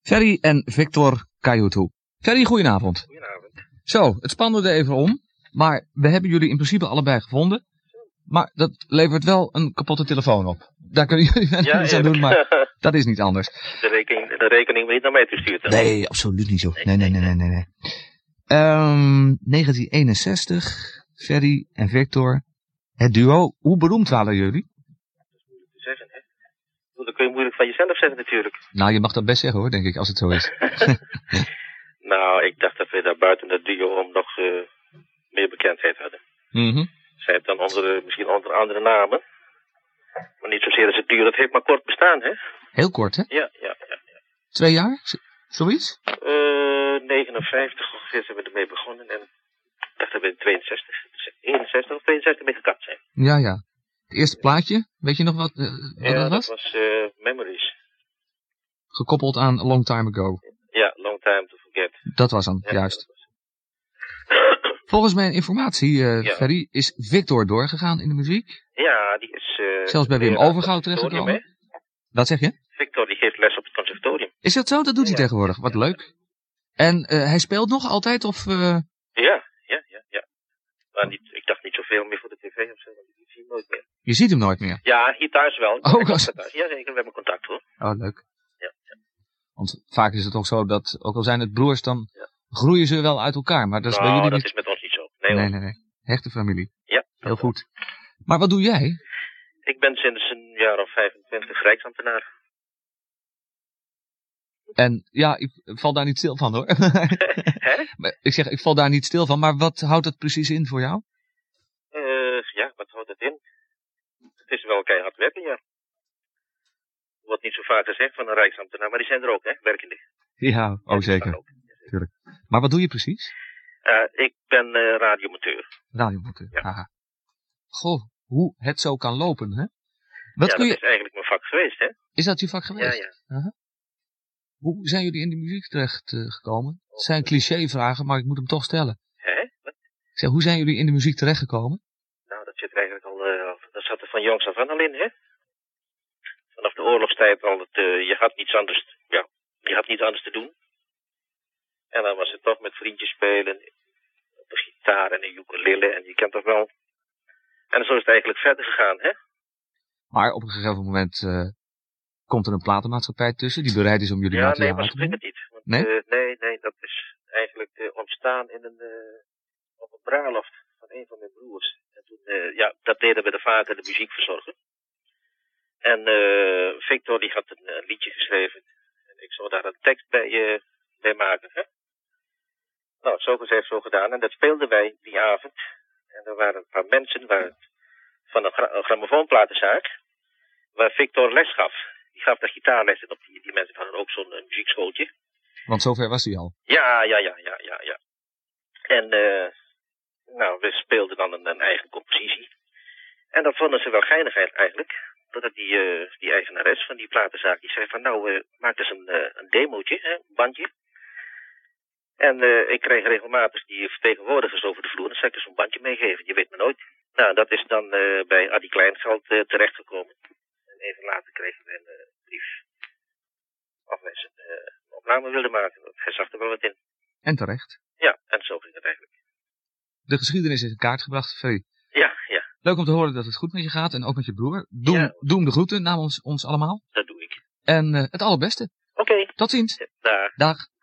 Ferry en Victor Kayutu. Ferry, goedenavond. Goedenavond. Zo, het spannen er even om. Maar we hebben jullie in principe allebei gevonden. Maar dat levert wel een kapotte telefoon op. Daar kunnen jullie wel iets aan doen, maar dat is niet anders. De rekening moet niet naar mij te sturen. Nee, absoluut niet zo. Nee. 1961, Ferry en Victor. Het duo, hoe beroemd waren jullie? Dat is moeilijk te zeggen, hè. Dat kun je moeilijk van jezelf zeggen natuurlijk. Nou, je mag dat best zeggen hoor, denk ik, als het zo is. Nou, ik dacht dat we daar buiten het duo om nog meer bekendheid hadden. Zij het dan misschien onder andere namen. Maar niet zozeer als het duo, dat heeft maar kort bestaan, hè. Heel kort, hè? Ja. 2 jaar? Zoiets? 59 ongeveer zijn we ermee begonnen en ik dacht dat we in 61 of 62 mee gekapt zijn. Ja. Het eerste plaatje, weet je nog wat dat was? Dat was Memories. Gekoppeld aan A Long Time Ago. Ja, Long Time to Forget. Dat was hem, juist. Volgens mijn informatie, Ferry, is Victor doorgegaan in de muziek. Ja, die is... Zelfs bij Wim Overgouw terechtgekomen. Wat zeg je? Victor, die geeft les op het conservatorium. Is dat zo? Dat doet hij tegenwoordig. Wat leuk. En hij speelt nog altijd, of... Ja. Maar ik dacht niet zoveel meer voor de tv of zo, want ik zie hem nooit meer. Je ziet hem nooit meer? Ja, hier thuis wel. Ja, zeker, we hebben contact hoor. Oh, leuk. Ja. Want vaak is het ook zo dat, ook al zijn het broers, dan groeien ze wel uit elkaar. Maar dat is bij jullie dat niet... is met ons niet zo. Nee. Hechte familie. Ja. Heel goed. Maar wat doe jij? Ik ben sinds een jaar of 25 rijksambtenaar. En ja, ik val daar niet stil van hoor. Ik zeg, ik val daar niet stil van, maar wat houdt het precies in voor jou? Wat houdt het in? Het is wel keihard werken, ja. Wordt niet zo vaak gezegd van een rijksambtenaar, maar die zijn er ook, hè, werkende. Ja, zeker. Tuurlijk. Maar wat doe je precies? Ik ben radiomonteur. Radiomonteur, ja. Haha. Goh, hoe het zo kan lopen, hè? Dat is eigenlijk mijn vak geweest, hè. Is dat je vak geweest? Ja. Uh-huh. Hoe zijn jullie in de muziek terecht gekomen? Het zijn clichévragen, maar ik moet hem toch stellen. Wat? Ik zeg, hoe zijn jullie in de muziek terechtgekomen? Nou, dat zit er eigenlijk al, dat zat er van jongs af aan al in, hè. Vanaf de oorlogstijd al, je had niets anders te doen. En dan was het toch met vriendjes spelen, op de gitaar en een ukulele, en je kent toch wel. En zo is het eigenlijk verder gegaan, hè. Maar op een gegeven moment komt er een platenmaatschappij tussen, die bereid is om jullie materiaal uit te doen? Nee, maar zo ging het niet. Want, nee? Nee, dat is eigenlijk ontstaan op een bruiloft van een van mijn broers. En toen, dat deden we de vader de muziek verzorgen. En Victor die had een liedje geschreven. En ik zou daar een tekst bij maken, hè. Nou, zo gezegd, zo gedaan. En dat speelden wij die avond. En er waren een paar mensen van een grammofoonplatenzaak, waar Victor les gaf. Die gaf de gitaarles en die mensen hadden ook zo'n muziekschooltje. Want zover was hij al. Ja. En we speelden dan een eigen compositie. En dat vonden ze wel geinig eigenlijk. Totdat die eigenares van die platenzaak, die zei van maak eens een demootje, hè, een bandje. En ik kreeg regelmatig die vertegenwoordigers over de vloer. Dan zou ik eens een bandje meegeven, je weet maar nooit. Nou, dat is dan bij Adi Kleingeld terechtgekomen. En even later kregen we een brief of wij een opname wilden maken. Hij zag er wel wat in. En terecht. Ja, en zo ging het eigenlijk. De geschiedenis is in kaart gebracht, Ferry. Ja. Leuk om te horen dat het goed met je gaat en ook met je broer. Doe hem de groeten namens ons allemaal. Dat doe ik. En het allerbeste. Oké. Tot ziens. Dag. Dag.